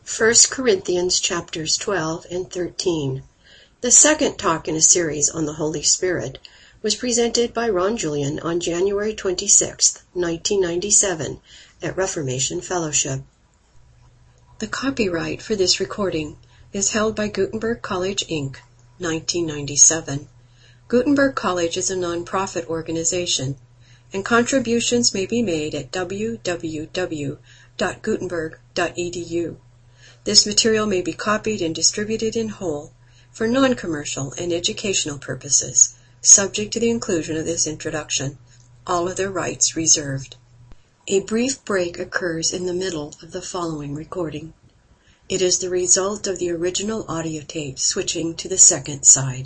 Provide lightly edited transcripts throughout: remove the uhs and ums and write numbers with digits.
1 Corinthians chapters 12 and 13. The second talk in a series on the Holy Spirit was presented by Ron Julian on January 26, 1997 at Reformation Fellowship. The copyright for this recording is held by Gutenberg College, Inc., 1997. Gutenberg College is a non-profit organization, and contributions may be made at www.gutenberg.edu. This material may be copied and distributed in whole for non-commercial and educational purposes, subject to the inclusion of this introduction. All other rights reserved. A brief break occurs in the middle of the following recording. It is the result of the original audio tape switching to the second side.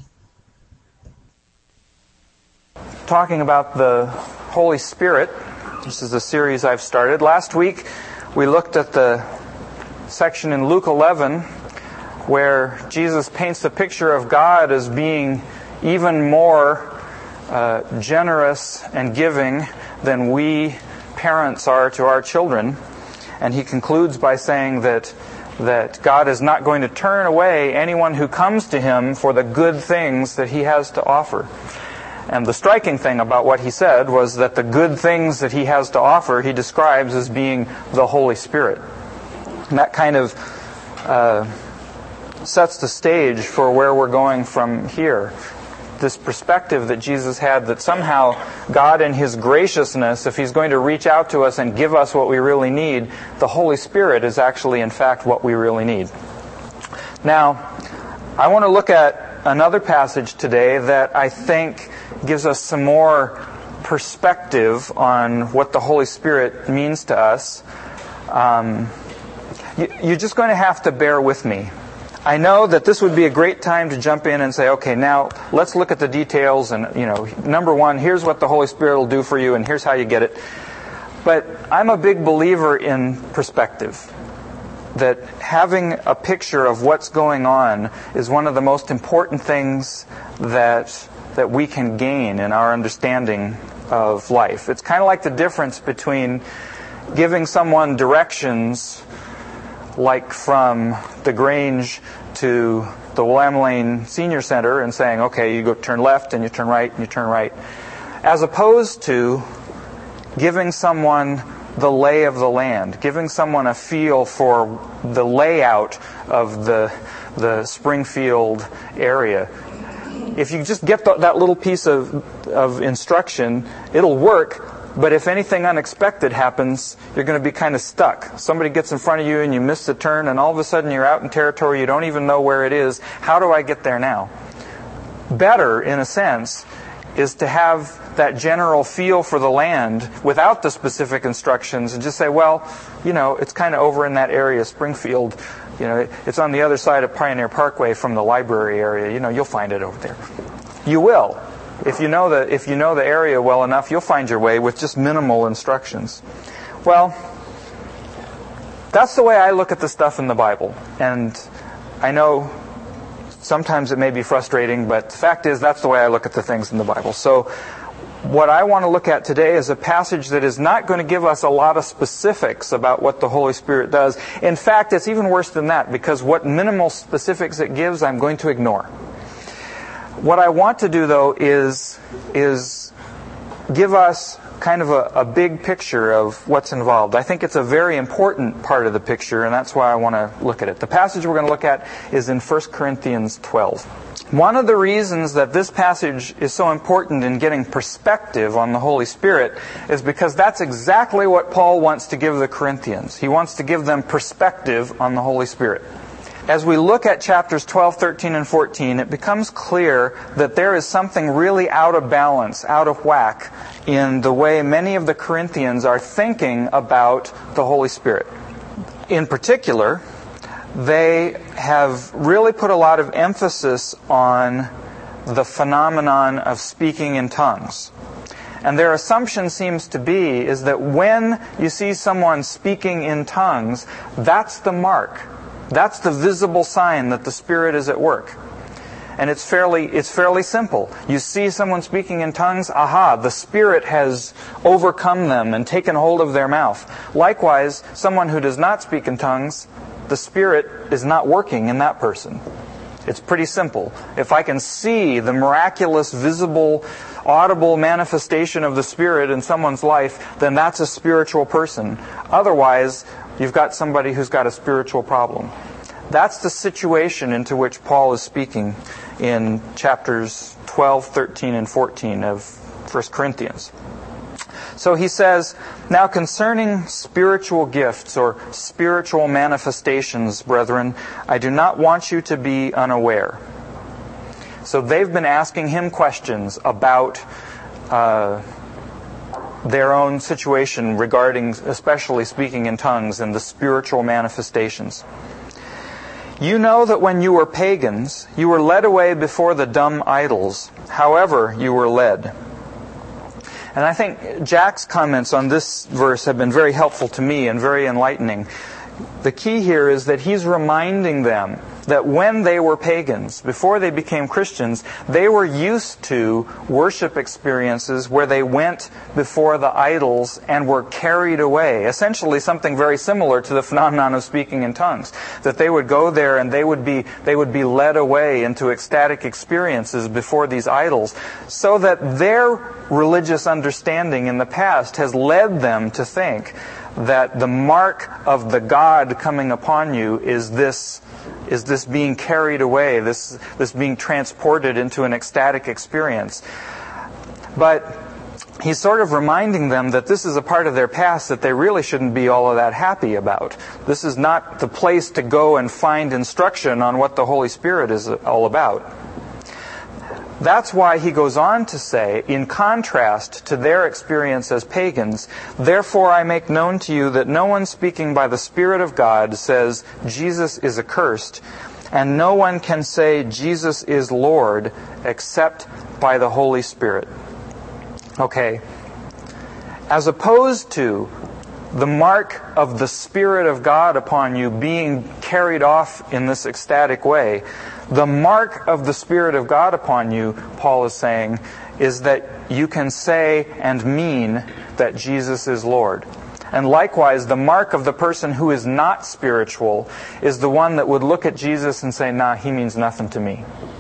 Talking about the Holy Spirit, this is a series I've started. Last week we looked at the section in Luke 11 where Jesus paints the picture of God as being even more generous and giving than we parents are to our children. And he concludes by saying that God is not going to turn away anyone who comes to Him for the good things that He has to offer. And the striking thing about what he said was that the good things that He has to offer He describes as being the Holy Spirit. And that kind of sets the stage for where we're going from here. This perspective that Jesus had that somehow God in His graciousness, if He's going to reach out to us and give us what we really need, the Holy Spirit is actually in fact what we really need. Now, I want to look at another passage today that I think gives us some more perspective on what the Holy Spirit means to us. You're just going to have to bear with me. I know that this would be a great time to jump in and say, okay, now let's look at the details and, number one, here's what the Holy Spirit will do for you and here's how you get it. But I'm a big believer in perspective. That having a picture of what's going on is one of the most important things that we can gain in our understanding of life. It's kind of like the difference between giving someone directions like from the Grange to the Willamette Lane Senior Center and saying, okay, you go turn left and you turn right and you turn right, as opposed to giving someone the lay of the land, giving someone a feel for the layout of the Springfield area. If you just get that little piece of instruction, it'll work. But if anything unexpected happens, you're going to be kind of stuck. Somebody gets in front of you and you miss the turn and all of a sudden you're out in territory you don't even know where it is. How do I get there now? Better, in a sense, is to have that general feel for the land without the specific instructions and just say, well, it's kind of over in that area, Springfield. It's on the other side of Pioneer Parkway from the library area. You'll find it over there. You will. If you know the area well enough, you'll find your way with just minimal instructions. Well, that's the way I look at the stuff in the Bible. And I know sometimes it may be frustrating, but the fact is that's the way I look at the things in the Bible. So what I want to look at today is a passage that is not going to give us a lot of specifics about what the Holy Spirit does. In fact, it's even worse than that, because what minimal specifics it gives, I'm going to ignore. What I want to do, though, is give us kind of a big picture of what's involved. I think it's a very important part of the picture, and that's why I want to look at it. The passage we're going to look at is in 1 Corinthians 12. One of the reasons that this passage is so important in getting perspective on the Holy Spirit is because that's exactly what Paul wants to give the Corinthians. He wants to give them perspective on the Holy Spirit. As we look at chapters 12, 13, and 14, it becomes clear that there is something really out of balance, out of whack, in the way many of the Corinthians are thinking about the Holy Spirit. In particular, they have really put a lot of emphasis on the phenomenon of speaking in tongues. And their assumption seems to be is that when you see someone speaking in tongues, that's the mark. That's the visible sign that the Spirit is at work. And it's fairly simple. You see someone speaking in tongues, the Spirit has overcome them and taken hold of their mouth. Likewise, someone who does not speak in tongues, the Spirit is not working in that person. It's pretty simple. If I can see the miraculous, visible, audible manifestation of the Spirit in someone's life, then that's a spiritual person. Otherwise, you've got somebody who's got a spiritual problem. That's the situation into which Paul is speaking in chapters 12, 13, and 14 of 1 Corinthians. So he says, now concerning spiritual gifts or spiritual manifestations, brethren, I do not want you to be unaware. So they've been asking him questions about their own situation regarding, especially speaking in tongues and the spiritual manifestations. You know that when you were pagans, you were led away before the dumb idols, however you were led. And I think Jack's comments on this verse have been very helpful to me and very enlightening. The key here is that he's reminding them that when they were pagans, before they became Christians, they were used to worship experiences where they went before the idols and were carried away. Essentially something very similar to the phenomenon of speaking in tongues. That they would go there and they would be led away into ecstatic experiences before these idols, so that their religious understanding in the past has led them to think that the mark of the God coming upon you is this being carried away, this being transported into an ecstatic experience. But he's sort of reminding them that this is a part of their past that they really shouldn't be all of that happy about. This is not the place to go and find instruction on what the Holy Spirit is all about. That's why he goes on to say, in contrast to their experience as pagans, therefore I make known to you that no one speaking by the Spirit of God says Jesus is accursed, and no one can say Jesus is Lord except by the Holy Spirit. Okay. As opposed to the mark of the Spirit of God upon you being carried off in this ecstatic way, the mark of the Spirit of God upon you, Paul is saying, is that you can say and mean that Jesus is Lord. And likewise, the mark of the person who is not spiritual is the one that would look at Jesus and say, nah, he means nothing to me.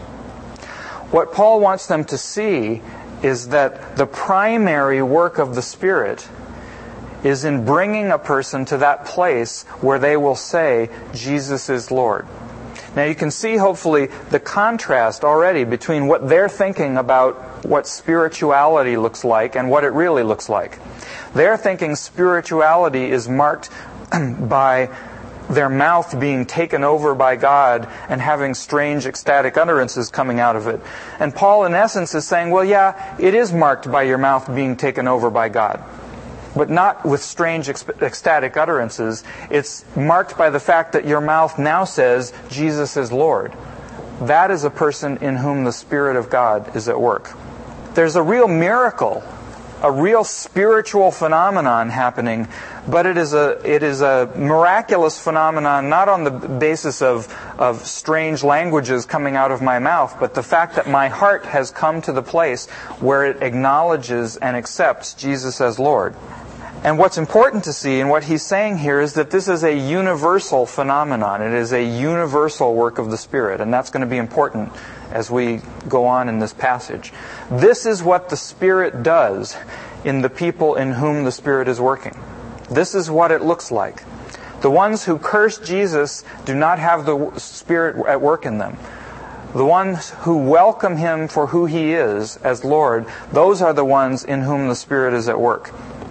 What Paul wants them to see is that the primary work of the Spirit is in bringing a person to that place where they will say, Jesus is Lord. Now you can see, hopefully, the contrast already between what they're thinking about what spirituality looks like and what it really looks like. They're thinking spirituality is marked by their mouth being taken over by God and having strange ecstatic utterances coming out of it. And Paul, in essence, is saying, well, yeah, it is marked by your mouth being taken over by God. But not with strange ecstatic utterances. It's marked by the fact that your mouth now says, Jesus is Lord. That is a person in whom the Spirit of God is at work. There's a real miracle, a real spiritual phenomenon happening, but it is a miraculous phenomenon not on the basis of strange languages coming out of my mouth, but the fact that my heart has come to the place where it acknowledges and accepts Jesus as Lord. And what's important to see, and what he's saying here, is that this is a universal phenomenon. It is a universal work of the Spirit, and that's going to be important as we go on in this passage. This is what the Spirit does in the people in whom the Spirit is working. This is what it looks like. The ones who curse Jesus do not have the Spirit at work in them. The ones who welcome Him for who He is as Lord, those are the ones in whom the Spirit is at work.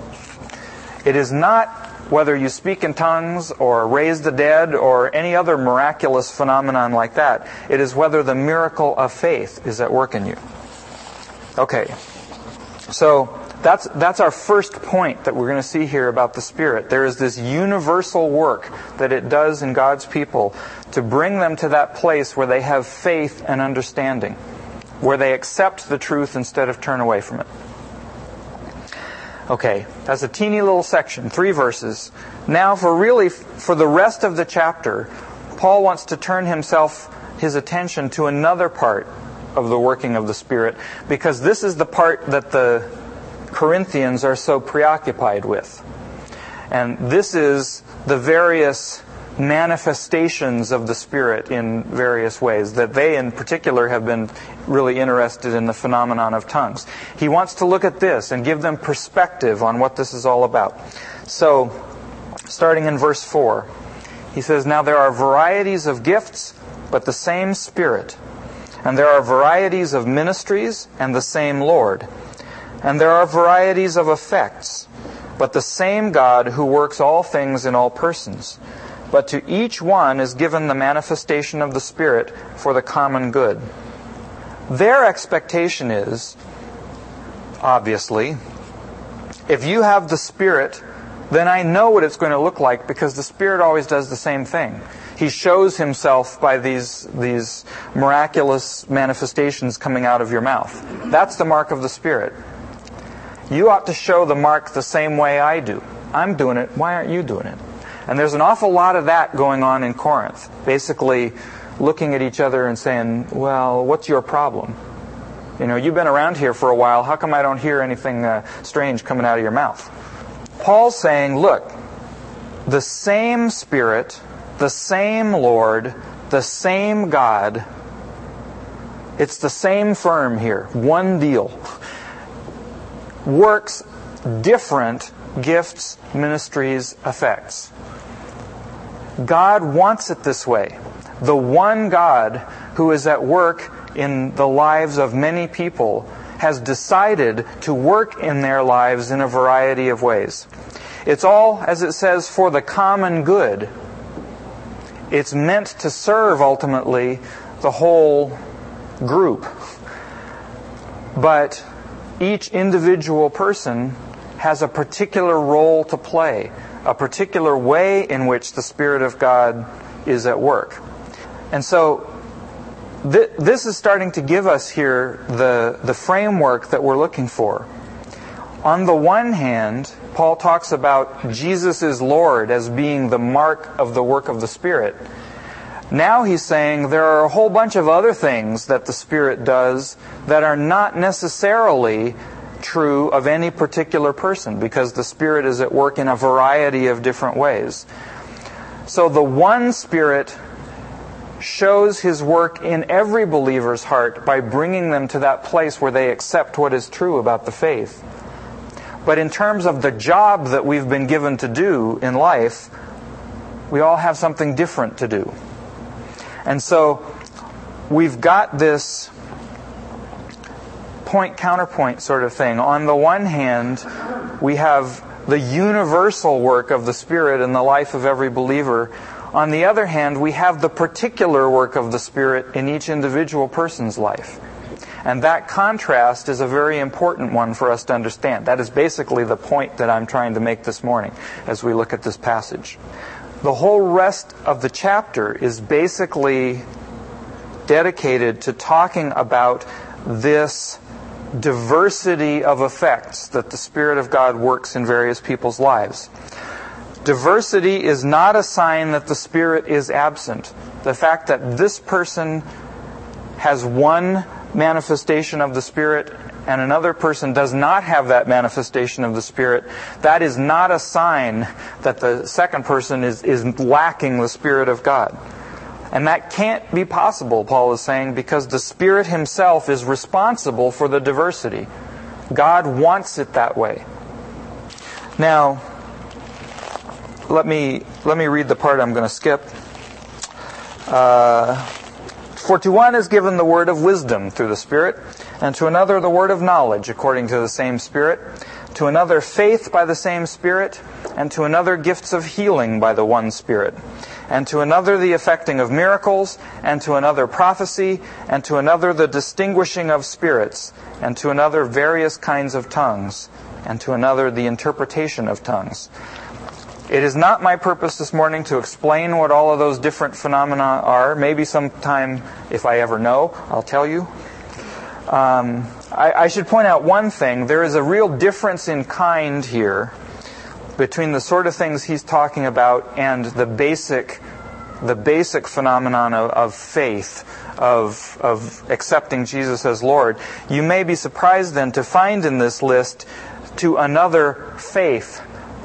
It is not whether you speak in tongues or raise the dead or any other miraculous phenomenon like that. It is whether the miracle of faith is at work in you. Okay, so that's our first point that we're going to see here about the Spirit. There is this universal work that it does in God's people to bring them to that place where they have faith and understanding, where they accept the truth instead of turn away from it. Okay, that's a teeny little section, 3 verses. Now for the rest of the chapter, Paul wants to turn his attention to another part of the working of the Spirit, because this is the part that the Corinthians are so preoccupied with. And this is the various manifestations of the Spirit in various ways, that they in particular have been really interested in the phenomenon of tongues. He wants to look at this and give them perspective on what this is all about. So, starting in verse 4, he says, "Now there are varieties of gifts, but the same Spirit. And there are varieties of ministries, and the same Lord. And there are varieties of effects, but the same God who works all things in all persons. But to each one is given the manifestation of the Spirit for the common good." Their expectation is, obviously, if you have the Spirit, then I know what it's going to look like, because the Spirit always does the same thing. He shows Himself by these miraculous manifestations coming out of your mouth. That's the mark of the Spirit. You ought to show the mark the same way I do. I'm doing it. Why aren't you doing it? And there's an awful lot of that going on in Corinth. Basically, looking at each other and saying, well, what's your problem? You know, you've been around here for a while. How come I don't hear anything strange coming out of your mouth? Paul's saying, look, the same Spirit, the same Lord, the same God, it's the same firm here, one deal, works different gifts, ministries, effects. God wants it this way. The one God who is at work in the lives of many people has decided to work in their lives in a variety of ways. It's all, as it says, for the common good. It's meant to serve, ultimately, the whole group. But each individual person has a particular role to play, a particular way in which the Spirit of God is at work. And so this is starting to give us here the framework that we're looking for. On the one hand, Paul talks about Jesus is Lord as being the mark of the work of the Spirit. Now he's saying there are a whole bunch of other things that the Spirit does that are not necessarily true of any particular person, because the Spirit is at work in a variety of different ways. So the one Spirit shows His work in every believer's heart by bringing them to that place where they accept what is true about the faith. But in terms of the job that we've been given to do in life, we all have something different to do. And so we've got this point-counterpoint sort of thing. On the one hand, we have the universal work of the Spirit in the life of every believer. On the other hand, we have the particular work of the Spirit in each individual person's life. And that contrast is a very important one for us to understand. That is basically the point that I'm trying to make this morning as we look at this passage. The whole rest of the chapter is basically dedicated to talking about this diversity of effects that the Spirit of God works in various people's lives. Diversity is not a sign that the Spirit is absent. The fact that this person has one manifestation of the Spirit and another person does not have that manifestation of the Spirit, that is not a sign that the second person is lacking the Spirit of God. And that can't be possible, Paul is saying, because the Spirit Himself is responsible for the diversity. God wants it that way. Now, let me read the part I'm going to skip. For to one is given the word of wisdom through the Spirit, and to another the word of knowledge according to the same Spirit, to another faith by the same Spirit, and to another gifts of healing by the one Spirit, and to another the effecting of miracles, and to another prophecy, and to another the distinguishing of spirits, and to another various kinds of tongues, and to another the interpretation of tongues. It is not my purpose this morning to explain what all of those different phenomena are. Maybe sometime, if I ever know, I'll tell you. I should point out one thing. There is a real difference in kind here between the sort of things he's talking about and the basic phenomenon of faith, of accepting Jesus as Lord. You may be surprised then to find in this list to another faith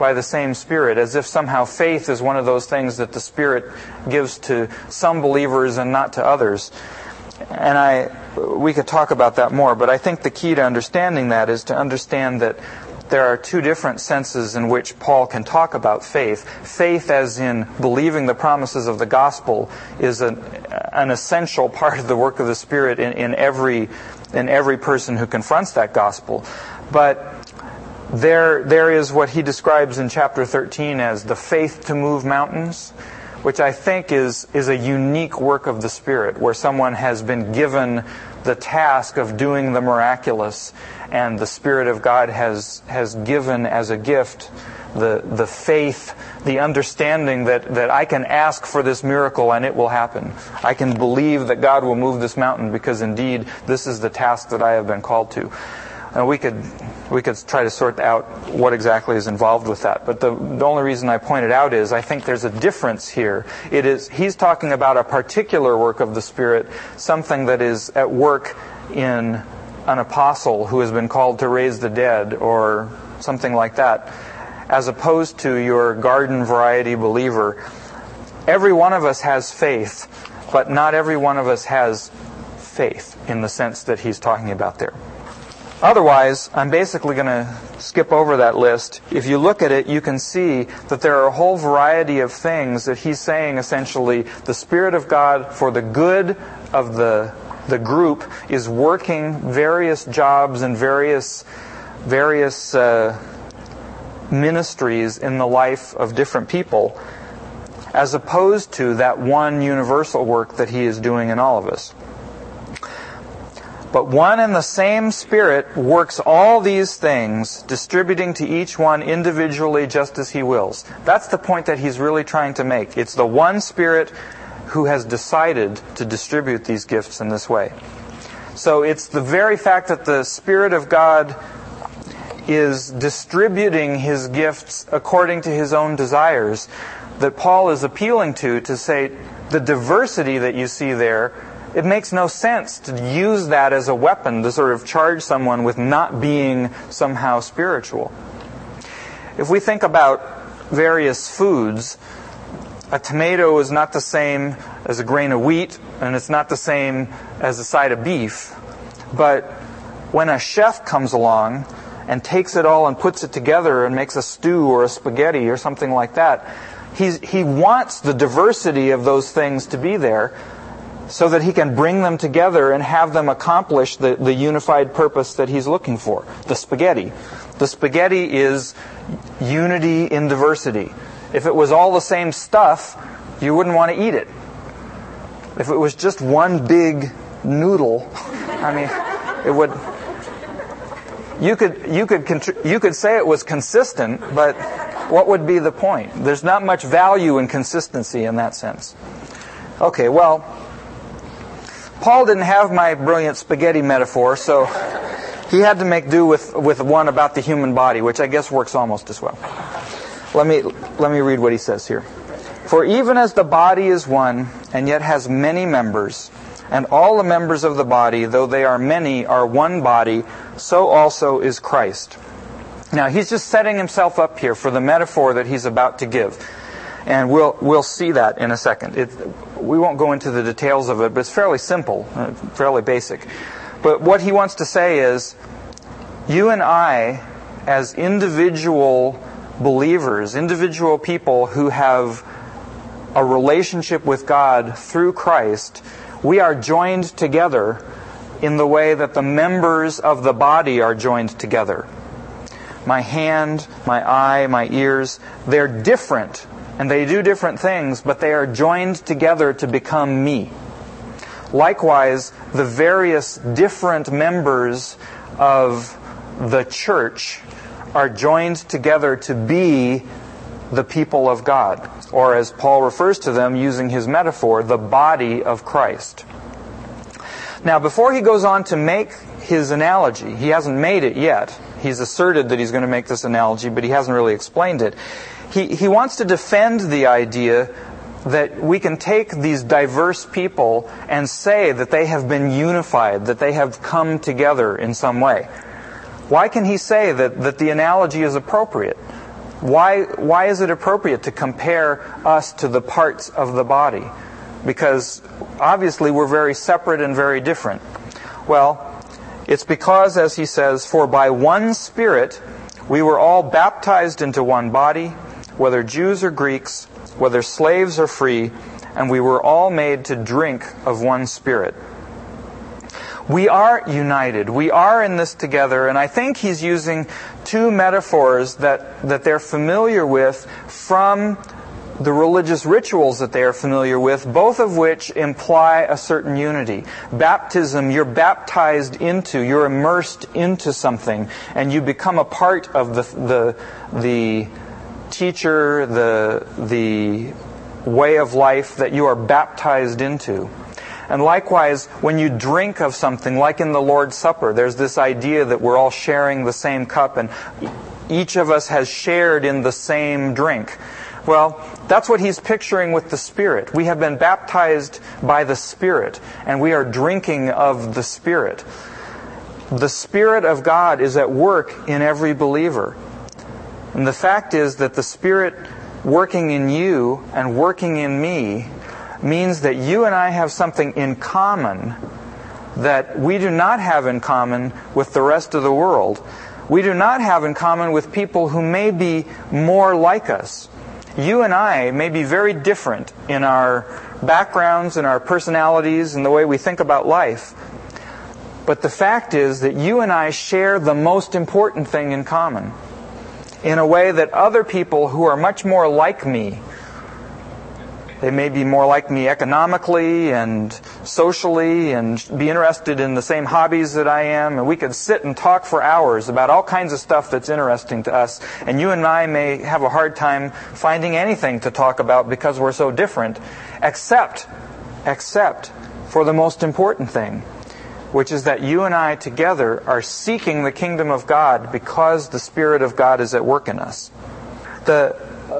by the same Spirit, as if somehow faith is one of those things that the Spirit gives to some believers and not to others. And we could talk about that more, but I think the key to understanding that is to understand that there are two different senses in which Paul can talk about faith. Faith, as in believing the promises of the gospel, is an essential part of the work of the Spirit in every person who confronts that gospel. But there is what he describes in chapter 13 as the faith to move mountains, which I think is a unique work of the Spirit, where someone has been given the task of doing the miraculous, and the Spirit of God has given as a gift the faith, the understanding that I can ask for this miracle and it will happen. I can believe that God will move this mountain because indeed this is the task that I have been called to. And we could try to sort out what exactly is involved with that. But the only reason I point it out is I think there's a difference here. He's talking about a particular work of the Spirit, something that is at work in an apostle who has been called to raise the dead or something like that, as opposed to your garden variety believer. Every one of us has faith, but not every one of us has faith in the sense that he's talking about there. Otherwise, I'm basically going to skip over that list. If you look at it, you can see that there are a whole variety of things that he's saying essentially the Spirit of God for the good of the group is working various jobs and various ministries in the life of different people, as opposed to that one universal work that he is doing in all of us. But one and the same Spirit works all these things, distributing to each one individually just as he wills. That's the point that he's really trying to make. It's the one Spirit who has decided to distribute these gifts in this way. So it's the very fact that the Spirit of God is distributing His gifts according to His own desires that Paul is appealing to say the diversity that you see there, it makes no sense to use that as a weapon to sort of charge someone with not being somehow spiritual. If we think about various foods, a tomato is not the same as a grain of wheat, and it's not the same as a side of beef. But when a chef comes along and takes it all and puts it together and makes a stew or a spaghetti or something like that, he wants the diversity of those things to be there so that he can bring them together and have them accomplish the unified purpose that he's looking for. The spaghetti. The spaghetti is unity in diversity. If it was all the same stuff, you wouldn't want to eat it. If it was just one big noodle, I mean, it would. You could say it was consistent, but what would be the point? There's not much value in consistency in that sense. Okay, well, Paul didn't have my brilliant spaghetti metaphor, so he had to make do with one about the human body, which I guess works almost as well. Let me read what he says here. For even as the body is one, and yet has many members, and all the members of the body, though they are many, are one body, so also is Christ. Now, he's just setting himself up here for the metaphor that he's about to give. And we'll see that in a second. We won't go into the details of it, but it's fairly simple, fairly basic. But what he wants to say is, you and I, as individual believers, individual people who have a relationship with God through Christ, we are joined together in the way that the members of the body are joined together. My hand, my eye, my ears, they're different, and they do different things, but they are joined together to become me. Likewise, the various different members of the church are joined together to be the people of God, or as Paul refers to them using his metaphor, the body of Christ. Now, before he goes on to make his analogy, he hasn't made it yet. He's asserted that he's going to make this analogy, but he hasn't really explained it. He wants to defend the idea that we can take these diverse people and say that they have been unified, that they have come together in some way. Why can he say that the analogy is appropriate? Why is it appropriate to compare us to the parts of the body? Because obviously we're very separate and very different. Well, it's because, as he says, for by one Spirit we were all baptized into one body, whether Jews or Greeks, whether slaves or free, and we were all made to drink of one Spirit. We are united. We are in this together, and I think he's using two metaphors that they're familiar with from the religious rituals that they are familiar with, both of which imply a certain unity. Baptism, you're baptized into, you're immersed into something, and you become a part of the teacher, the way of life that you are baptized into. And likewise, when you drink of something, like in the Lord's Supper, there's this idea that we're all sharing the same cup and each of us has shared in the same drink. Well, that's what he's picturing with the Spirit. We have been baptized by the Spirit, and we are drinking of the Spirit. The Spirit of God is at work in every believer. And the fact is that the Spirit working in you and working in me means that you and I have something in common that we do not have in common with the rest of the world. We do not have in common with people who may be more like us. You and I may be very different in our backgrounds and our personalities and the way we think about life. But the fact is that you and I share the most important thing in common in a way that other people who are much more like me, they may be more like me economically and socially and be interested in the same hobbies that I am, and we could sit and talk for hours about all kinds of stuff that's interesting to us, and you and I may have a hard time finding anything to talk about because we're so different, except for the most important thing, which is that you and I together are seeking the kingdom of God because the Spirit of God is at work in us. The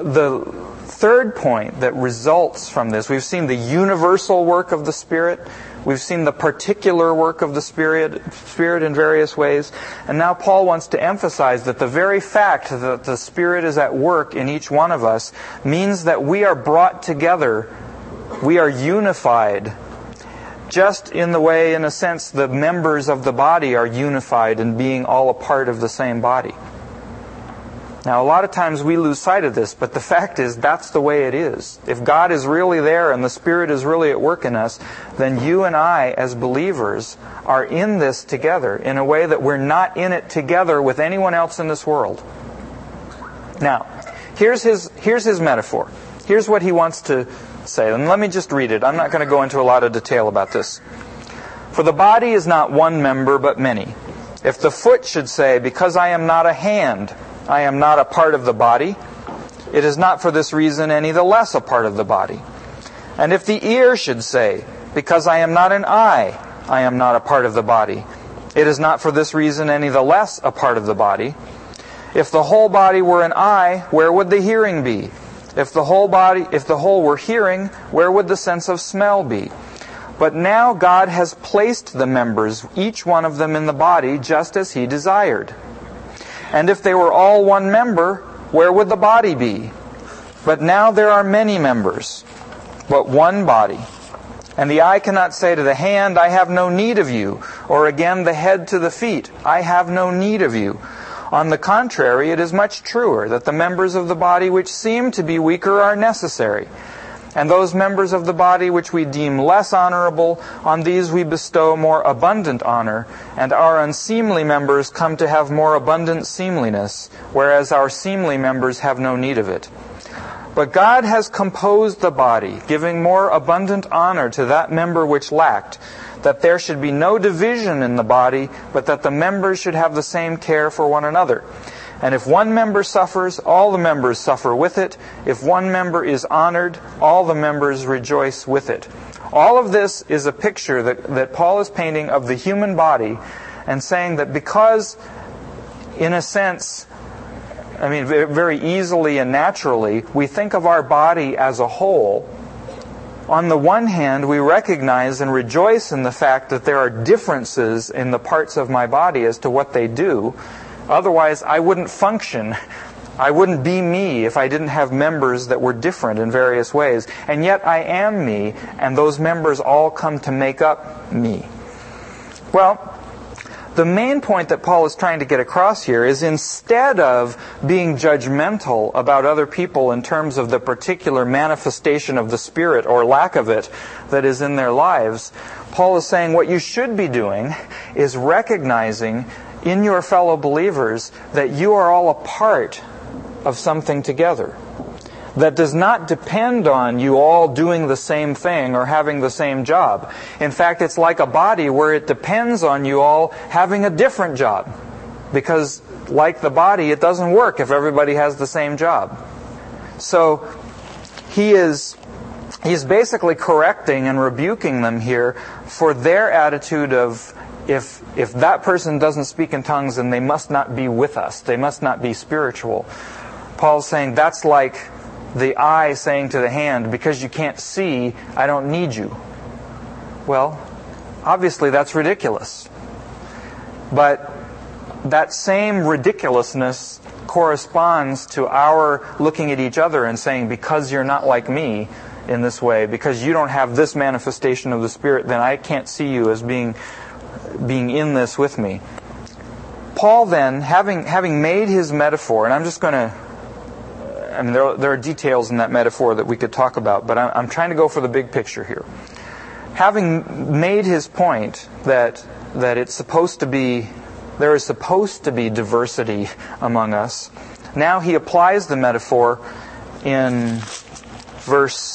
third point that results from this, we've seen the universal work of the Spirit, we've seen the particular work of the Spirit in various ways, and now Paul wants to emphasize that the very fact that the Spirit is at work in each one of us means that we are brought together, we are unified, just in the way, in a sense, the members of the body are unified in being all a part of the same body. Now, a lot of times we lose sight of this, but the fact is that's the way it is. If God is really there and the Spirit is really at work in us, then you and I, as believers, are in this together in a way that we're not in it together with anyone else in this world. Now, here's his metaphor. Here's what he wants to say. And let me just read it. I'm not going to go into a lot of detail about this. For the body is not one member, but many. If the foot should say, because I am not a hand, I am not a part of the body, it is not for this reason any the less a part of the body. And if the ear should say, because I am not an eye, I am not a part of the body, it is not for this reason any the less a part of the body. If the whole body were an eye, where would the hearing be? If the whole were hearing, where would the sense of smell be? But now God has placed the members, each one of them in the body, just as He desired. And if they were all one member, where would the body be? But now there are many members, but one body. And the eye cannot say to the hand, I have no need of you, or again the head to the feet, I have no need of you. On the contrary, it is much truer that the members of the body which seem to be weaker are necessary. And those members of the body which we deem less honorable, on these we bestow more abundant honor, and our unseemly members come to have more abundant seemliness, whereas our seemly members have no need of it. But God has composed the body, giving more abundant honor to that member which lacked, that there should be no division in the body, but that the members should have the same care for one another. And if one member suffers, all the members suffer with it. If one member is honored, all the members rejoice with it. All of this is a picture that Paul is painting of the human body and saying that because, in a sense, very easily and naturally, we think of our body as a whole. On the one hand, we recognize and rejoice in the fact that there are differences in the parts of my body as to what they do. Otherwise, I wouldn't function I wouldn't be me if I didn't have members that were different in various ways. And yet I am me, and those members all come to make up me. Well, the main point that Paul is trying to get across here is instead of being judgmental about other people in terms of the particular manifestation of the Spirit or lack of it that is in their lives, Paul is saying what you should be doing is recognizing in your fellow believers that you are all a part of something together that does not depend on you all doing the same thing or having the same job. In fact, it's like a body where it depends on you all having a different job. Because, like the body, it doesn't work if everybody has the same job. So, he's basically correcting and rebuking them here for their attitude of, if that person doesn't speak in tongues, then they must not be with us. They must not be spiritual. Paul's saying that's like the eye saying to the hand, because you can't see, I don't need you. Well, obviously that's ridiculous. But that same ridiculousness corresponds to our looking at each other and saying, because you're not like me in this way, because you don't have this manifestation of the Spirit, then I can't see you as being in this with me. Paul then, having made his metaphor, and I'm just going to, there are details in that metaphor that we could talk about, but I'm trying to go for the big picture here. Having made his point that it's supposed to be, there is supposed to be diversity among us, now he applies the metaphor in verse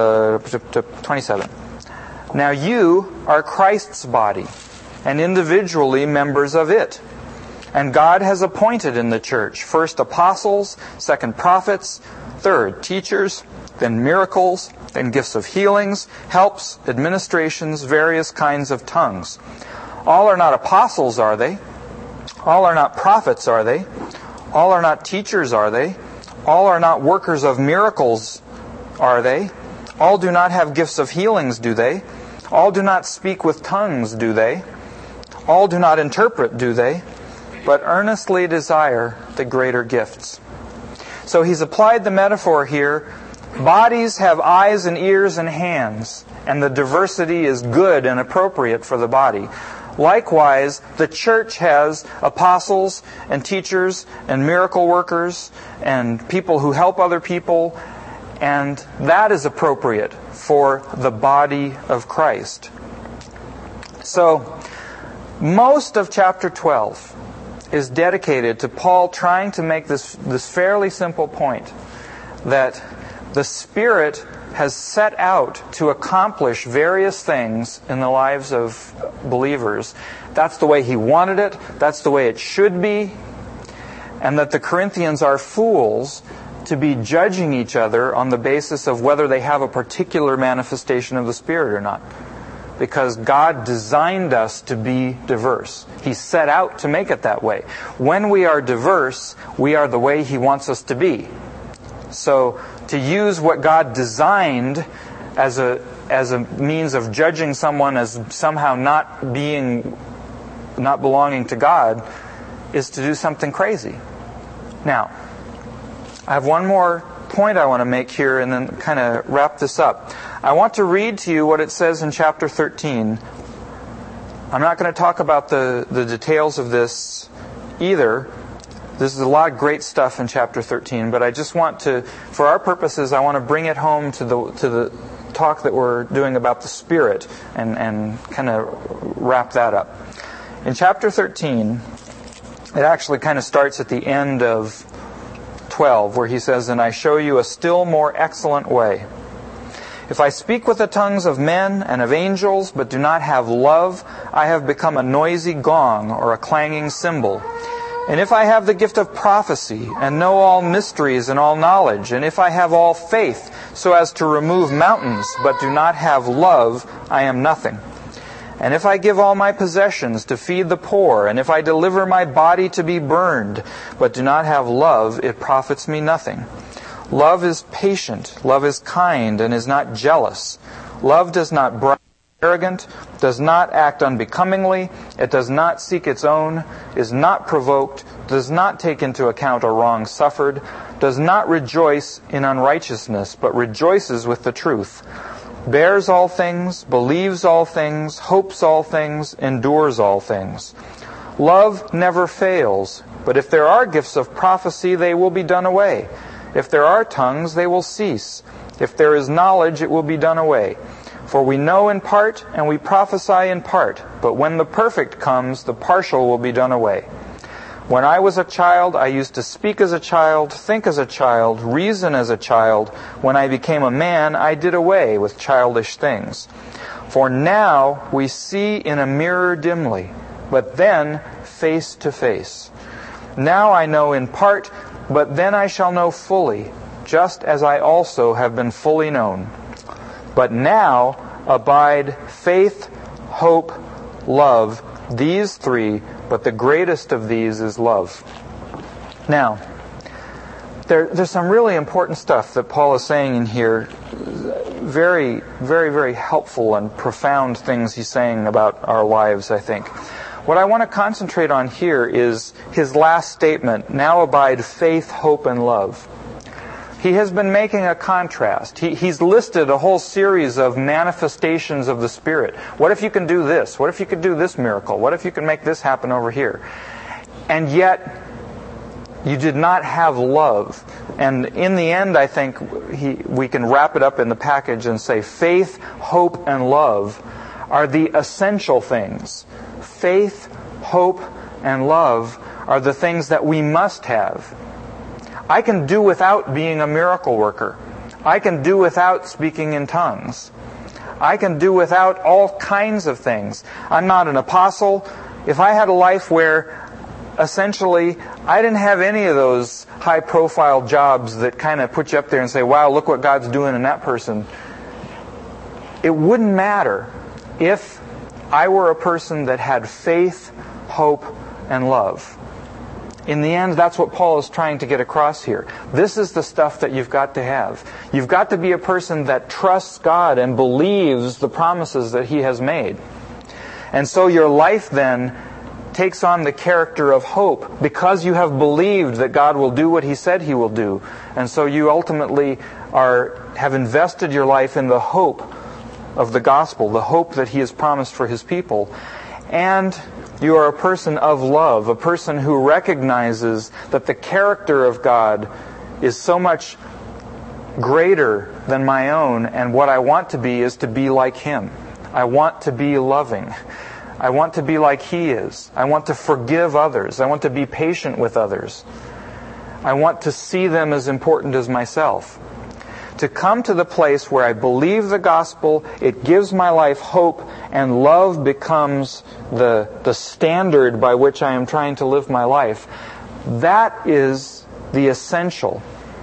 27. Now you are Christ's body, and individually members of it. And God has appointed in the church, first apostles, second prophets, third teachers, then miracles, then gifts of healings, helps, administrations, various kinds of tongues. All are not apostles, are they? All are not prophets, are they? All are not teachers, are they? All are not workers of miracles, are they? All do not have gifts of healings, do they? All do not speak with tongues, do they? All do not interpret, do they? But earnestly desire the greater gifts. So he's applied the metaphor here. Bodies have eyes and ears and hands, and the diversity is good and appropriate for the body. Likewise, the church has apostles and teachers and miracle workers and people who help other people, and that is appropriate for the body of Christ. So, most of chapter 12 is dedicated to Paul trying to make this fairly simple point, that the Spirit has set out to accomplish various things in the lives of believers. That's the way he wanted it, that's the way it should be, and that the Corinthians are fools to be judging each other on the basis of whether they have a particular manifestation of the Spirit or not. Because God designed us to be diverse. He set out to make it that way. When we are diverse, we are the way He wants us to be. So, to use what God designed as a means of judging someone as somehow not belonging to God is to do something crazy. Now, I have one more point I want to make here and then kind of wrap this up. I want to read to you what it says in chapter 13. I'm not going to talk about the details of this either. This is a lot of great stuff in chapter 13, but I just want to, for our purposes, I want to bring it home to the talk that we're doing about the Spirit and kind of wrap that up. In chapter 13, it actually kind of starts at the end of 12, where he says, "And I show you a still more excellent way. If I speak with the tongues of men and of angels, but do not have love, I have become a noisy gong or a clanging cymbal. And if I have the gift of prophecy, and know all mysteries and all knowledge, and if I have all faith, so as to remove mountains, but do not have love, I am nothing. And if I give all my possessions to feed the poor, and if I deliver my body to be burned, but do not have love, it profits me nothing. Love is patient, love is kind, and is not jealous. Love does not brag, arrogant, does not act unbecomingly, it does not seek its own, is not provoked, does not take into account a wrong suffered, does not rejoice in unrighteousness, but rejoices with the truth, bears all things, believes all things, hopes all things, endures all things. Love never fails, but if there are gifts of prophecy, they will be done away. If there are tongues, they will cease. If there is knowledge, it will be done away. For we know in part, and we prophesy in part, but when the perfect comes, the partial will be done away. When I was a child, I used to speak as a child, think as a child, reason as a child. When I became a man, I did away with childish things. For now we see in a mirror dimly, but then face to face. Now I know in part, but then I shall know fully, just as I also have been fully known. But now abide faith, hope, love, these three, but the greatest of these is love. Now, there's some really important stuff that Paul is saying in here. Very, very, very helpful and profound things he's saying about our lives, I think. What I want to concentrate on here is his last statement, now abide faith, hope, and love. He has been making a contrast. He's listed a whole series of manifestations of the Spirit. What if you can do this? What if you could do this miracle? What if you can make this happen over here? And yet, you did not have love. And in the end, I think we can wrap it up in the package and say faith, hope, and love are the essential things. Faith, hope, and love are the things that we must have. I can do without being a miracle worker. I can do without speaking in tongues. I can do without all kinds of things. I'm not an apostle. If I had a life where essentially I didn't have any of those high-profile jobs that kind of put you up there and say, wow, look what God's doing in that person, it wouldn't matter if I were a person that had faith, hope, and love. In the end, that's what Paul is trying to get across here. This is the stuff that you've got to have. You've got to be a person that trusts God and believes the promises that He has made. And so your life then takes on the character of hope because you have believed that God will do what He said He will do. And so you ultimately have invested your life in the hope of the gospel, the hope that He has promised for His people. And you are a person of love, a person who recognizes that the character of God is so much greater than my own, and what I want to be is to be like Him. I want to be loving. I want to be like He is. I want to forgive others. I want to be patient with others. I want to see them as important as myself. To come to the place where I believe the gospel, it gives my life hope, and love becomes the standard by which I am trying to live my life. That is the essential.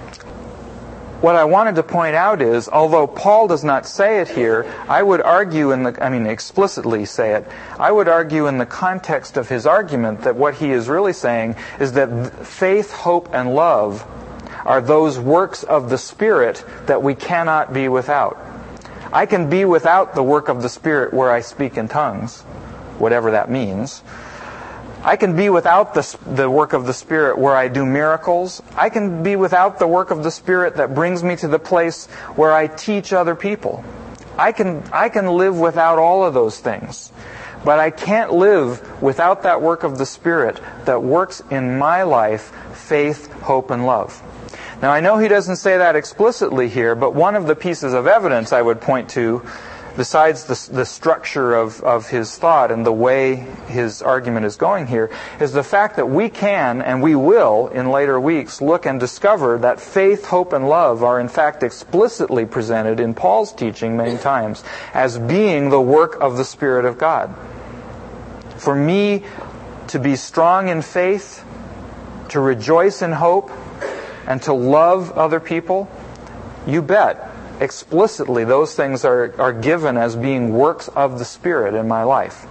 What I wanted to point out is, although Paul does not say it here, I would argue explicitly say it, I would argue in the context of his argument that what he is really saying is that faith, hope, and love are those works of the Spirit that we cannot be without. I can be without the work of the Spirit where I speak in tongues, whatever that means. I can be without the work of the Spirit where I do miracles. I can be without the work of the Spirit that brings me to the place where I teach other people. I can live without all of those things. But I can't live without that work of the Spirit that works in my life, faith, hope, and love. Now, I know he doesn't say that explicitly here, but one of the pieces of evidence I would point to, besides the structure of his thought and the way his argument is going here, is the fact that we can, and we will, in later weeks, look and discover that faith, hope, and love are in fact explicitly presented in Paul's teaching many times as being the work of the Spirit of God. For me to be strong in faith, to rejoice in hope, and to love other people, you bet, explicitly those things are given as being works of the Spirit in my life.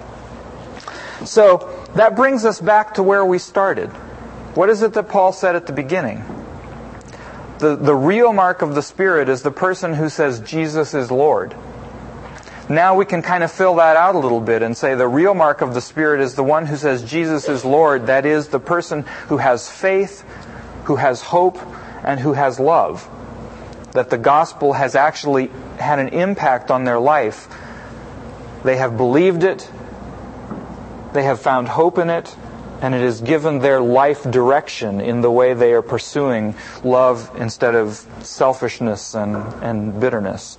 So that brings us back to where we started. What is it that Paul said at the beginning? The real mark of the Spirit is the person who says Jesus is Lord. now we can kind of fill that out a little bit and say the real mark of the Spirit is the one who says Jesus is Lord. That is, the person who has faith, who has hope, and who has love. That the gospel has actually had an impact on their life. They have believed it, they have found hope in it, and it has given their life direction in the way they are pursuing love instead of selfishness and bitterness.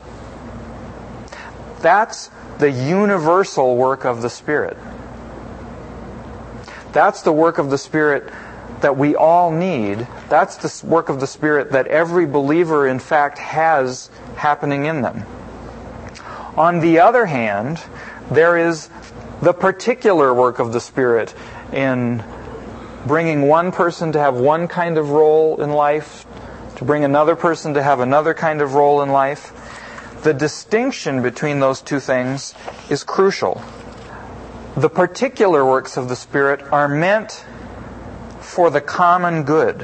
That's the universal work of the Spirit. That's the work of the Spirit that we all need. That's the work of the Spirit that every believer, in fact, has happening in them. On the other hand, there is the particular work of the Spirit in bringing one person to have one kind of role in life, to bring another person to have another kind of role in life. The distinction between those two things is crucial. The particular works of the Spirit are meant for the common good.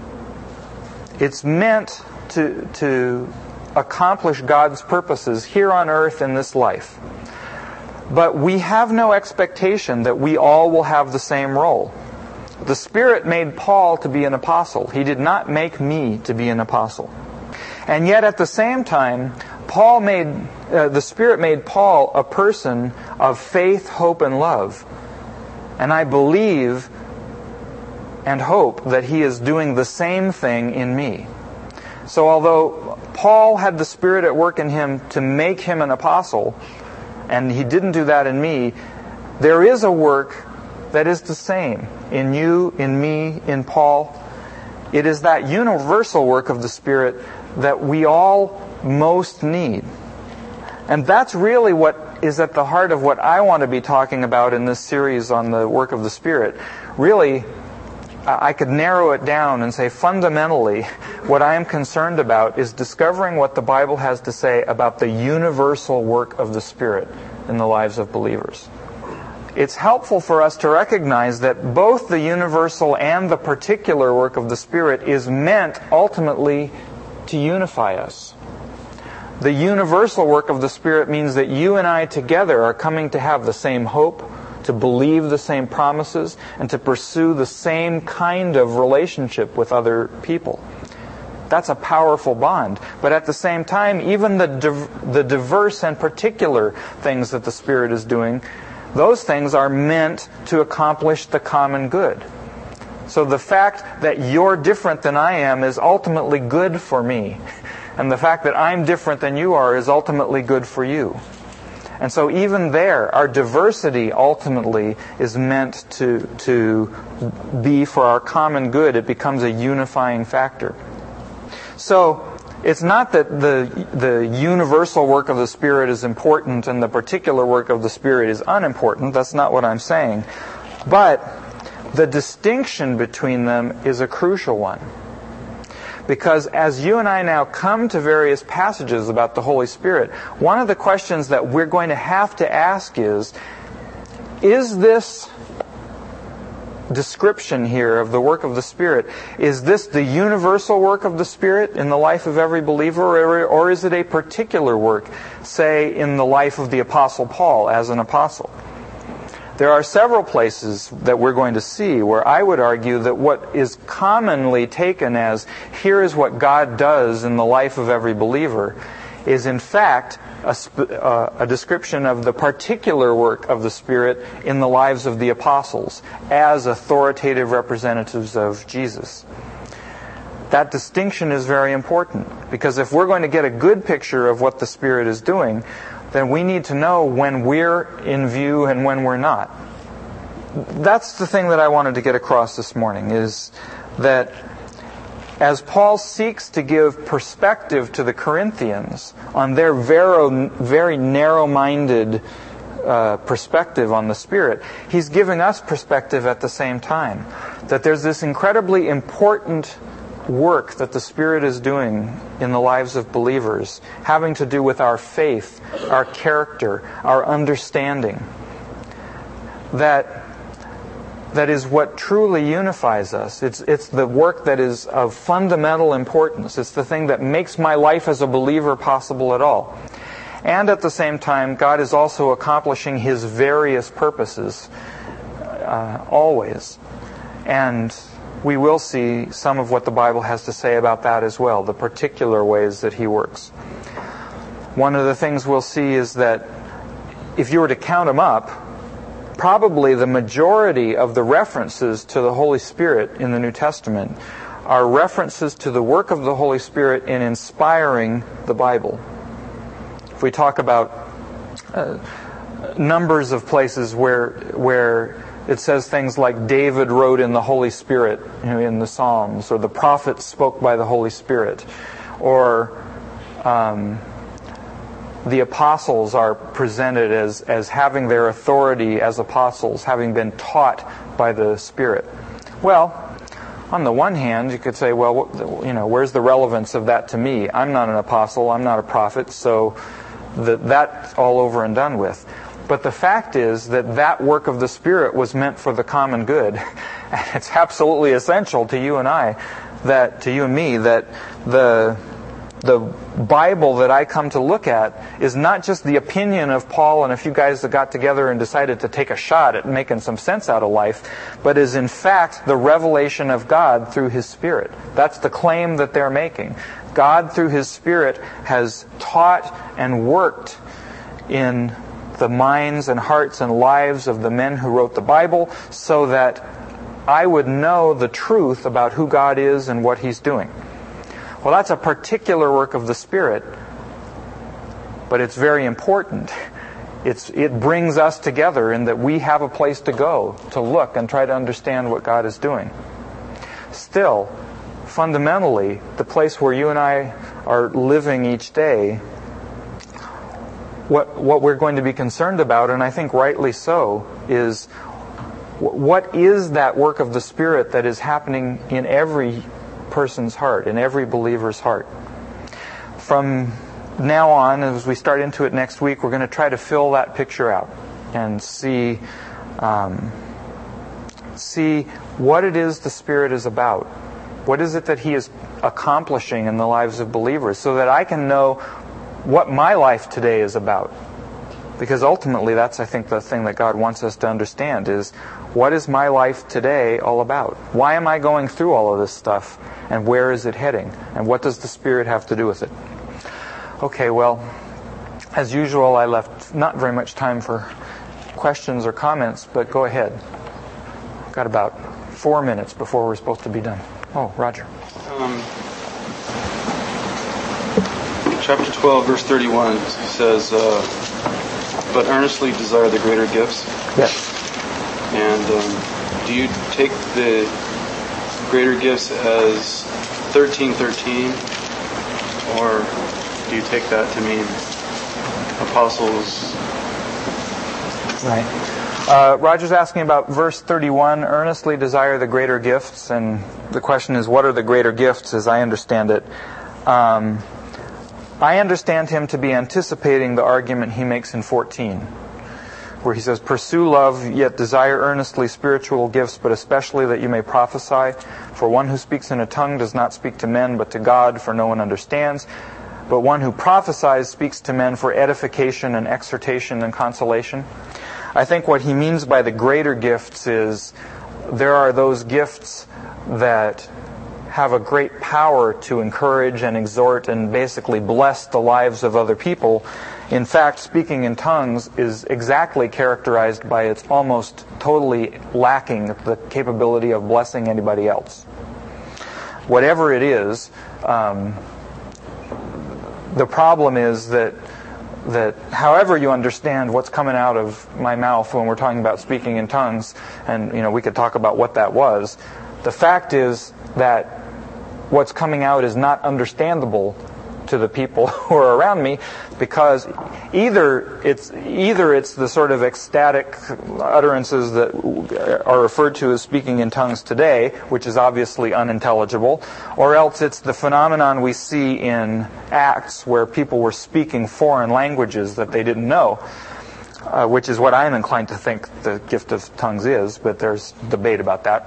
It's meant to accomplish God's purposes here on earth in this life. But we have no expectation that we all will have the same role. The Spirit made Paul to be an apostle. He did not make me to be an apostle. And yet at the same time, the Spirit made Paul a person of faith, hope, and love. And I believe and hope that he is doing the same thing in me. So although Paul had the Spirit at work in him to make him an apostle, and he didn't do that in me, there is a work that is the same in you, in me, in Paul. It is that universal work of the Spirit that we all most need. And that's really what is at the heart of what I want to be talking about in this series on the work of the Spirit. Really, I could narrow it down and say fundamentally what I am concerned about is discovering what the Bible has to say about the universal work of the Spirit in the lives of believers. It's helpful for us to recognize that both the universal and the particular work of the Spirit is meant ultimately to unify us. The universal work of the Spirit means that you and I together are coming to have the same hope, to believe the same promises, and to pursue the same kind of relationship with other people. That's a powerful bond. But at the same time, even the diverse and particular things that the Spirit is doing, those things are meant to accomplish the common good. So the fact that you're different than I am is ultimately good for me. And the fact that I'm different than you are is ultimately good for you. And so even there, our diversity ultimately is meant to be for our common good. It becomes a unifying factor. So it's not that the universal work of the Spirit is important and the particular work of the Spirit is unimportant. That's not what I'm saying. But the distinction between them is a crucial one. Because as you and I now come to various passages about the Holy Spirit, one of the questions that we're going to have to ask is this description here of the work of the Spirit, is this the universal work of the Spirit in the life of every believer, or is it a particular work, say, in the life of the Apostle Paul as an apostle? There are several places that we're going to see where I would argue that what is commonly taken as here is what God does in the life of every believer is in fact a description of the particular work of the Spirit in the lives of the apostles as authoritative representatives of Jesus. That distinction is very important because if we're going to get a good picture of what the Spirit is doing, then we need to know when we're in view and when we're not. That's the thing that I wanted to get across this morning, is that as Paul seeks to give perspective to the Corinthians on their very narrow-minded perspective on the Spirit, he's giving us perspective at the same time. That there's this incredibly important work that the Spirit is doing in the lives of believers, having to do with our faith, our character, our understanding. That is what truly unifies us. It's the work that is of fundamental importance. It's the thing that makes my life as a believer possible at all. And at the same time, God is also accomplishing His various purposes always. And we will see some of what the Bible has to say about that as well, the particular ways that He works. One of the things we'll see is that if you were to count them up, probably the majority of the references to the Holy Spirit in the New Testament are references to the work of the Holy Spirit in inspiring the Bible. If we talk about numbers of places where it says things like David wrote in the Holy Spirit, in the Psalms, or the prophets spoke by the Holy Spirit, or the apostles are presented as having their authority as apostles, having been taught by the Spirit. Well, on the one hand, you could say, well, where's the relevance of that to me? I'm not an apostle, I'm not a prophet, so that's all over and done with. But the fact is that work of the Spirit was meant for the common good. And it's absolutely essential to you and me, that the Bible that I come to look at is not just the opinion of Paul and a few guys that got together and decided to take a shot at making some sense out of life, but is in fact the revelation of God through His Spirit. That's the claim that they're making. God through His Spirit has taught and worked in the minds and hearts and lives of the men who wrote the Bible so that I would know the truth about who God is and what He's doing. Well, that's a particular work of the Spirit, but it's very important. It brings us together in that we have a place to go, to look and try to understand what God is doing. Still, fundamentally, the place where you and I are living each day, what we're going to be concerned about, and I think rightly so, is what is that work of the Spirit that is happening in every person's heart, in every believer's heart. From now on, as we start into it next week, we're going to try to fill that picture out and see what it is the Spirit is about. What is it that He is accomplishing in the lives of believers, so that I can know what my life today is about. Because ultimately, that's, I think, the thing that God wants us to understand is, what is my life today all about? Why am I going through all of this stuff? And where is it heading? And what does the Spirit have to do with it? Okay, well, as usual, I left not very much time for questions or comments, but go ahead. Got about 4 minutes before we're supposed to be done. Oh, Roger. Chapter 12, verse 31 says, but earnestly desire the greater gifts. Yes. And do you take the greater gifts as 13:13, or do you take that to mean apostles? Right. Roger's asking about verse 31, earnestly desire the greater gifts, and the question is, what are the greater gifts, as I understand it? I understand him to be anticipating the argument he makes in 14, where he says, pursue love, yet desire earnestly spiritual gifts, but especially that you may prophesy. For one who speaks in a tongue does not speak to men, but to God, for no one understands. But one who prophesies speaks to men for edification and exhortation and consolation. I think what he means by the greater gifts is there are those gifts that have a great power to encourage and exhort and basically bless the lives of other people. In fact, speaking in tongues is exactly characterized by its almost totally lacking the capability of blessing anybody else. Whatever it is, the problem is that however you understand what's coming out of my mouth when we're talking about speaking in tongues, and we could talk about what that was, the fact is that what's coming out is not understandable to the people who are around me, because either it's the sort of ecstatic utterances that are referred to as speaking in tongues today, which is obviously unintelligible, or else it's the phenomenon we see in Acts where people were speaking foreign languages that they didn't know, which is what I'm inclined to think the gift of tongues is, but there's debate about that.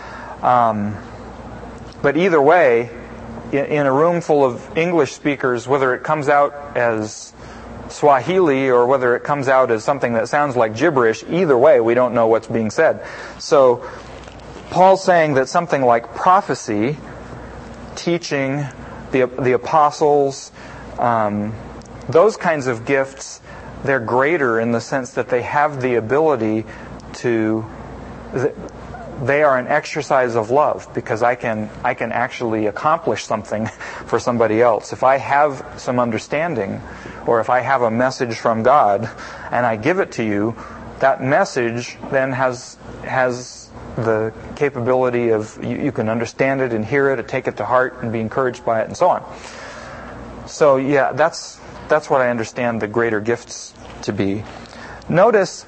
But either way, in a room full of English speakers, whether it comes out as Swahili or whether it comes out as something that sounds like gibberish, either way, we don't know what's being said. So Paul's saying that something like prophecy, teaching, the apostles, those kinds of gifts, they're greater in the sense that they have the ability to... They are an exercise of love, because I can actually accomplish something for somebody else. If I have some understanding, or if I have a message from God and I give it to you, that message then has the capability of you can understand it and hear it and take it to heart and be encouraged by it and so on. So yeah, that's what I understand the greater gifts to be. Notice,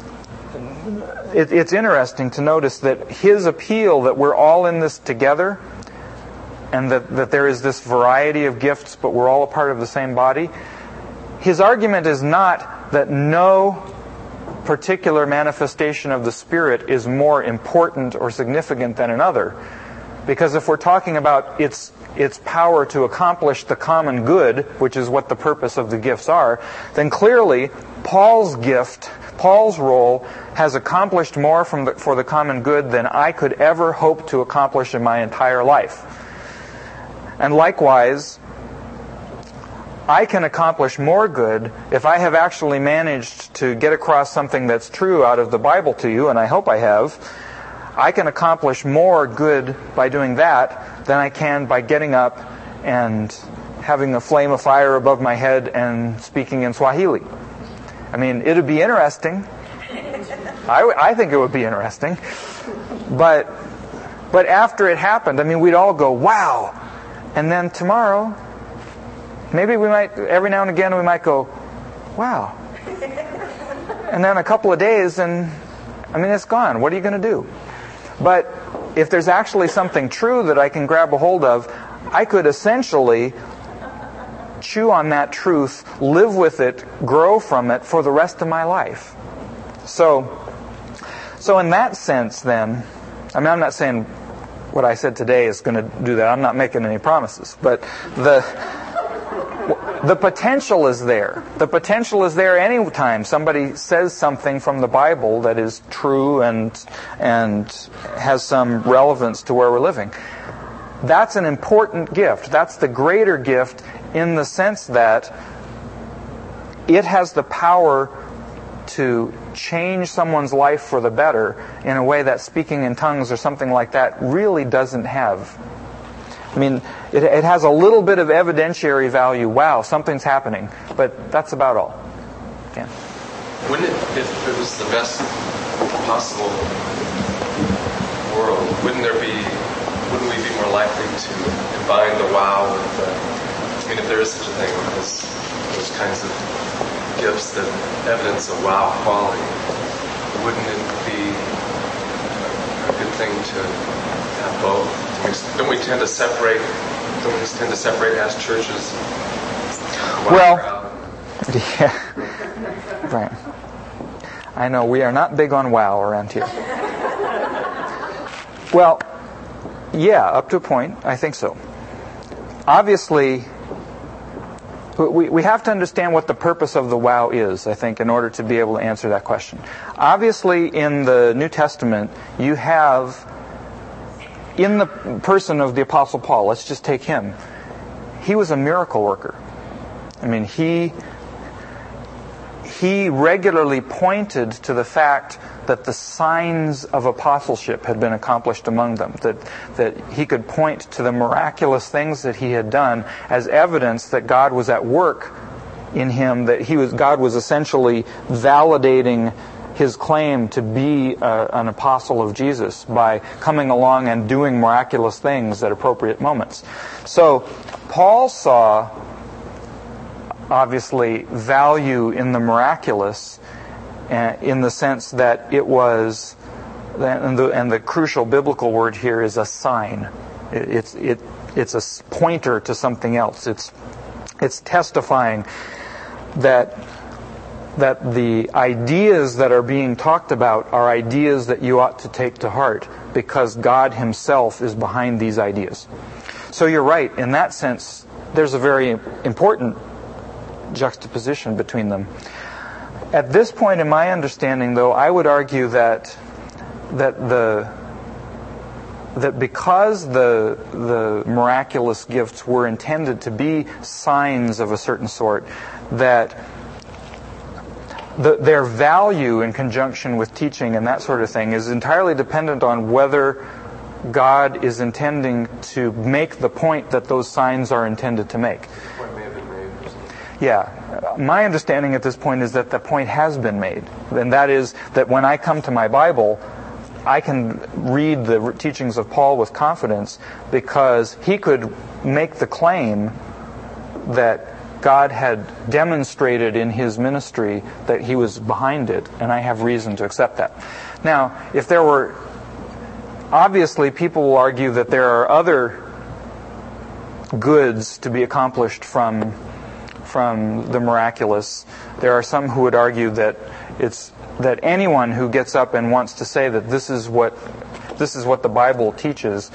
it's interesting to notice that his appeal that we're all in this together and that there is this variety of gifts but we're all a part of the same body, his argument is not that no particular manifestation of the Spirit is more important or significant than another. Because if we're talking about its power to accomplish the common good, which is what the purpose of the gifts are, then clearly Paul's role has accomplished more for the common good than I could ever hope to accomplish in my entire life. And likewise, I can accomplish more good if I have actually managed to get across something that's true out of the Bible to you, and I hope I have. I can accomplish more good by doing that than I can by getting up and having a flame of fire above my head and speaking in Swahili. I mean, it would be interesting. I think it would be interesting. But after it happened, I mean, we'd all go, wow. And then tomorrow, maybe we might, every now and again, we might go, wow. And then a couple of days, and I mean, it's gone. What are you going to do? But if there's actually something true that I can grab a hold of, I could essentially chew on that truth, live with it, grow from it for the rest of my life. So in that sense then, I mean, I'm not saying what I said today is going to do that. I'm not making any promises. But the potential is there. The potential is there any time somebody says something from the Bible that is true and has some relevance to where we're living. That's an important gift. That's the greater gift in the sense that it has the power to change someone's life for the better in a way that speaking in tongues or something like that really doesn't have. I mean, it has a little bit of evidentiary value. Wow, something's happening. But that's about all. Yeah. Wouldn't it, if it was the best possible world, wouldn't we be more likely to combine the wow with the, I mean, if there is such a thing as those kinds of gifts that evidence a wow quality, wouldn't it be a good thing to have both? Don't we tend to separate as churches? Well, yeah, right. I know we are not big on wow around here. Well, yeah, up to a point, I think so. Obviously, we have to understand what the purpose of the wow is, I think, in order to be able to answer that question. Obviously, in the New Testament, you have, in the person of the Apostle Paul, let's just take him. He was a miracle worker. I mean, he regularly pointed to the fact that the signs of apostleship had been accomplished among them, that he could point to the miraculous things that he had done as evidence that God was at work in him, that God was essentially validating his claim to be an apostle of Jesus by coming along and doing miraculous things at appropriate moments. So Paul saw, obviously, value in the miraculous in the sense that it was, and the crucial biblical word here is a sign. It's a pointer to something else. It's testifying that the ideas that are being talked about are ideas that you ought to take to heart because God Himself is behind these ideas. So you're right. In that sense, there's a very important juxtaposition between them. At this point in my understanding, though, I would argue that because the miraculous gifts were intended to be signs of a certain sort, that their value in conjunction with teaching and that sort of thing is entirely dependent on whether God is intending to make the point that those signs are intended to make. The point may have been made or something. Yeah. My understanding at this point is that the point has been made. And that is that when I come to my Bible, I can read the teachings of Paul with confidence because he could make the claim that God had demonstrated in his ministry that he was behind it, and I have reason to accept that. Now, if there were... Obviously, people will argue that there are other goods to be accomplished from the miraculous. There are some who would argue that anyone who gets up and wants to say that this is what the Bible teaches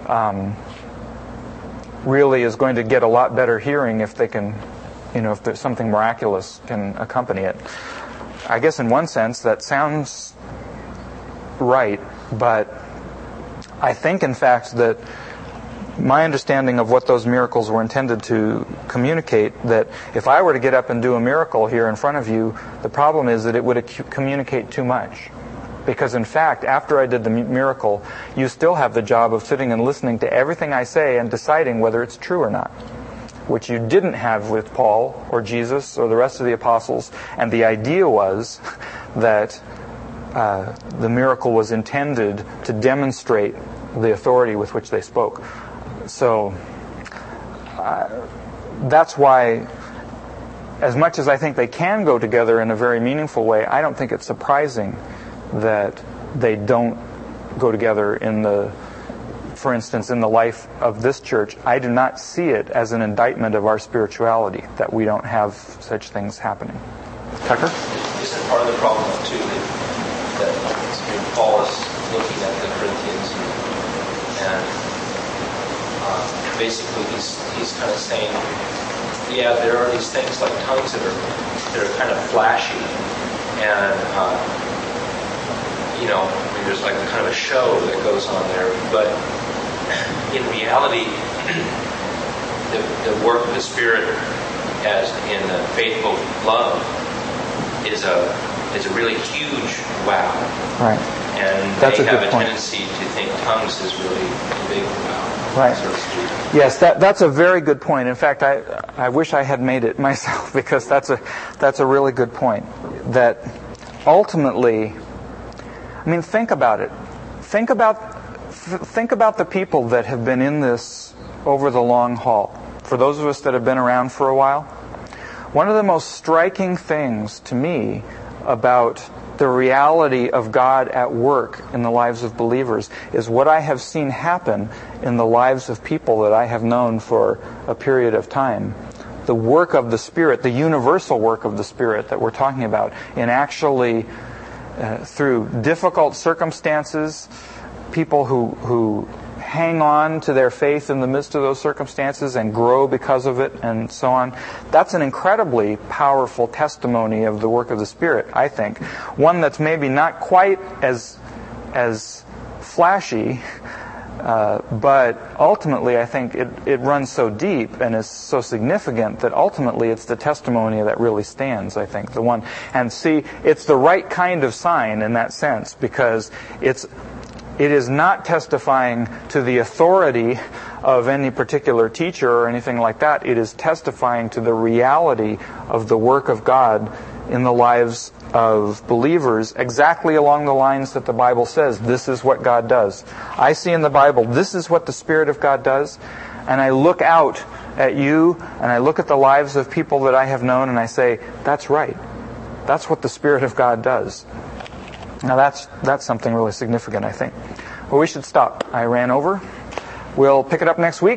really is going to get a lot better hearing if they can, if there's something miraculous can accompany it. I guess in one sense that sounds right, but I think in fact that my understanding of what those miracles were intended to communicate, that if I were to get up and do a miracle here in front of you, the problem is that it would communicate too much. Because in fact, after I did the miracle, you still have the job of sitting and listening to everything I say and deciding whether it's true or not, which you didn't have with Paul or Jesus or the rest of the apostles. And the idea was that the miracle was intended to demonstrate the authority with which they spoke. So that's why, as much as I think they can go together in a very meaningful way, I don't think it's surprising that they don't go together for instance, in the life of this church. I do not see it as an indictment of our spirituality that we don't have such things happening. Tucker? Isn't part of the problem too that Paul is looking at the Corinthians and basically he's kind of saying, yeah, there are these things like tongues that are kind of flashy, and there's like kind of a show that goes on there, but in reality, the work of the Spirit, as in the faithful love, is a really huge wow. Right. And that's they have a point. tendency to think tongues is really a big wow. Right. So to speak. Yes, that's a very good point. In fact, I wish I had made it myself, because that's a really good point. That ultimately, think about it. Think about the people that have been in this over the long haul. For those of us that have been around for a while, one of the most striking things to me about the reality of God at work in the lives of believers is what I have seen happen in the lives of people that I have known for a period of time. The work of the Spirit, the universal work of the Spirit that we're talking about, in actually through difficult circumstances, people who hang on to their faith in the midst of those circumstances and grow because of it and so on. That's an incredibly powerful testimony of the work of the Spirit, I think. One that's maybe not quite as flashy, but ultimately I think it runs so deep and is so significant that ultimately it's the testimony that really stands, I think. The one, and see, it's the right kind of sign in that sense, because it is not testifying to the authority of any particular teacher or anything like that. It is testifying to the reality of the work of God in the lives of believers, exactly along the lines that the Bible says this is what God does. I see in the Bible this is what the Spirit of God does, and I look out at you and I look at the lives of people that I have known and I say, that's right. That's what the Spirit of God does. Now that's something really significant, I think. Well, we should stop. I ran over. We'll pick it up next week.